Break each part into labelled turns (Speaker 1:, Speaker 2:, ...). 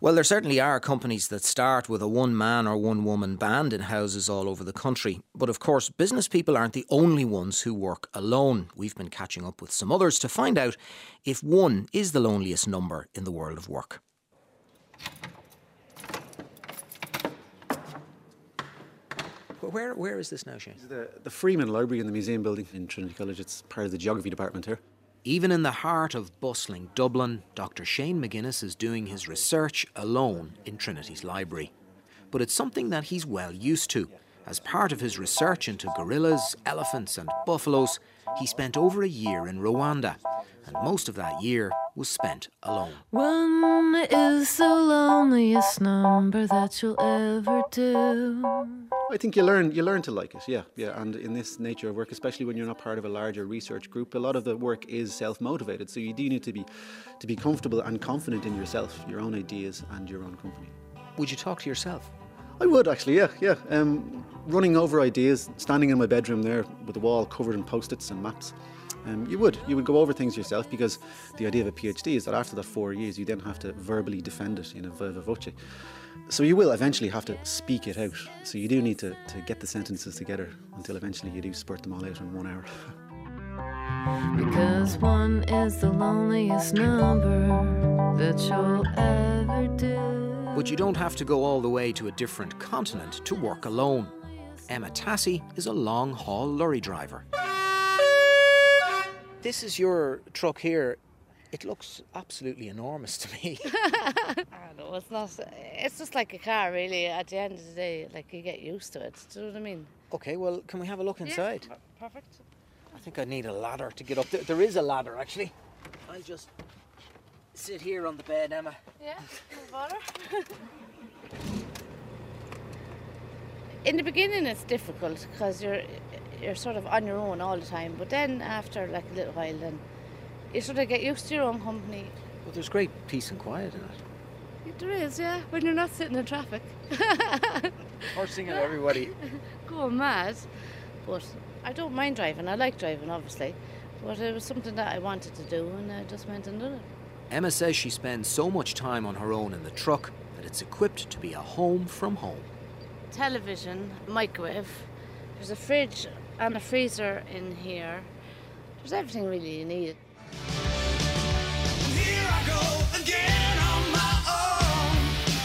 Speaker 1: Well, there certainly are companies that start with a one-man or one-woman band in houses all over the country. But of course, business people aren't the only ones who work alone. We've been catching up with some others to find out if one is the loneliest number in the world of work. Where is this now, Shane?
Speaker 2: The Freeman Library in the Museum Building in Trinity College. It's part of the Geography Department here.
Speaker 1: Even in the heart of bustling Dublin, Dr. Shane McGuinness is doing his research alone in Trinity's library. But it's something that he's well used to. As part of his research into gorillas, elephants and buffaloes, he spent over a year in Rwanda. And most of that year was spent alone.
Speaker 3: One is the loneliest number that you'll ever do.
Speaker 2: I think you learn to like it, yeah. And in this nature of work, especially when you're not part of a larger research group, a lot of the work is self-motivated. So you do need to be comfortable and confident in yourself, your own ideas and your own company.
Speaker 1: Would you talk to yourself?
Speaker 2: I would actually, yeah. Running over ideas, standing in my bedroom there with the wall covered in post-its and maps. You would go over things yourself, because the idea of a PhD is that after that 4 years you then have to verbally defend it in a viva voce. So you will eventually have to speak it out. So you do need to get the sentences together until eventually you do spurt them all out in 1 hour.
Speaker 3: Because one is the loneliest number that you'll ever do.
Speaker 1: But you don't have to go all the way to a different continent to work alone. Emma Tassie is a long-haul lorry driver. This is your truck here. It looks absolutely enormous to me.
Speaker 4: I don't know, it's not. It's just like a car, really. At the end of the day, like, you get used to it. Do you know what I mean?
Speaker 1: Okay, well, can we have a look inside?
Speaker 4: Yeah, perfect.
Speaker 1: I think I need a ladder to get up. There is a ladder, actually. I'll just sit here on the bed, Emma.
Speaker 4: Yeah, no bother. In the beginning, it's difficult because you're sort of on your own all the time. But then after like a little while, then you sort of get used to your own company.
Speaker 1: Well, there's great peace and quiet in it.
Speaker 4: There is, yeah, when you're not sitting in traffic.
Speaker 1: Cursing at everybody.
Speaker 4: Going mad. But I don't mind driving. I like driving, obviously. But it was something that I wanted to do, and I just went and did it.
Speaker 1: Emma says she spends so much time on her own in the truck that it's equipped to be a home from home.
Speaker 4: Television, microwave, there's a fridge and a freezer in here. There's everything really you need.
Speaker 5: Here I go again on my own,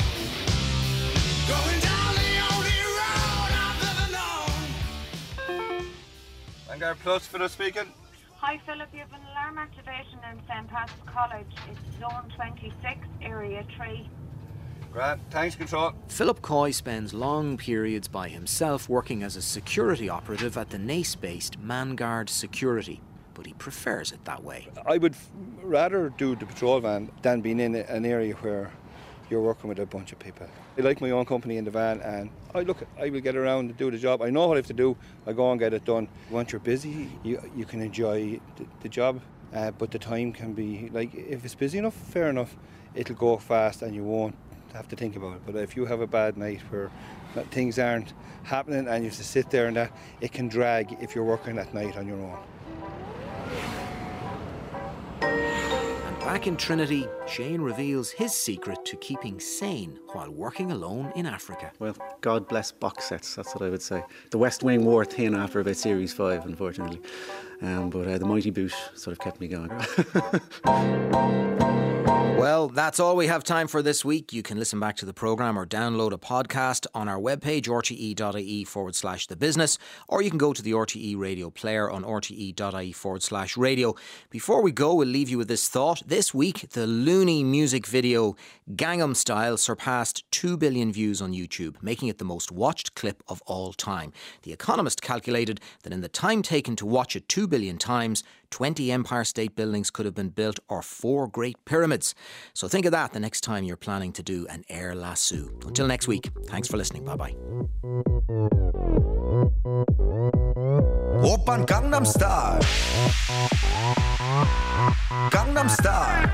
Speaker 5: going down the only road I've ever known.
Speaker 6: Vanguard Plus, Philip speaking.
Speaker 7: Hi Philip, you have an alarm activation in St. Patrick's College. It's zone 26, area 3.
Speaker 6: Right, thanks, Control.
Speaker 1: Philip Coy spends long periods by himself working as a security operative at the Naas-based Manguard Security, but he prefers it that way.
Speaker 6: I would rather do the patrol van than being in an area where you're working with a bunch of people. I like my own company in the van, and I will get around and do the job. I know what I have to do. I go and get it done. Once you're busy, you can enjoy the job, but the time can be, like, if it's busy enough, fair enough, it'll go fast and you won't have to think about it. But if you have a bad night where things aren't happening and you have to sit there and that, it can drag if you're working at night on your own.
Speaker 1: And back in Trinity, Shane reveals his secret to keeping sane while working alone in Africa.
Speaker 2: Well, God bless box sets, that's what I would say. The West Wing wore thin after about Series 5, unfortunately. But the Mighty Boot sort of kept me going.
Speaker 1: Well, that's all we have time for this week. You can listen back to the programme or download a podcast on our webpage, rte.ie/thebusiness, or you can go to the RTE radio player on rte.ie/radio. Before we go, we'll leave you with this thought. This week, the loony music video Gangnam Style surpassed 2 billion views on YouTube, making it the most watched clip of all time. The Economist calculated that in the time taken to watch it 2 billion times, 20 Empire State Buildings could have been built, or 4 Great Pyramids. So think of that the next time you're planning to do an air lasso. Until next week, thanks for listening. Bye-bye.
Speaker 5: Oppan Gangnam Style. Gangnam Style.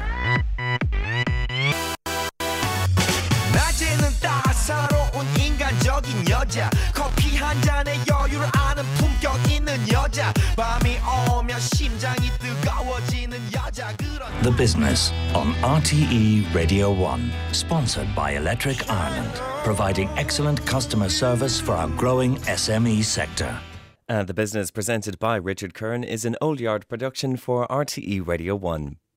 Speaker 5: 낮에는 따사로운 인간적인 여자 커피 한 잔에 여유를 아는 많은 품격 있는 여자 밤이 오면 심장이 뜨거워지는 여자 그런
Speaker 8: The Business on RTE Radio 1. Sponsored by Electric Ireland. Providing excellent customer service for our growing SME sector.
Speaker 9: The Business, presented by Richard Kern, is an Old Yard production for RTE Radio 1.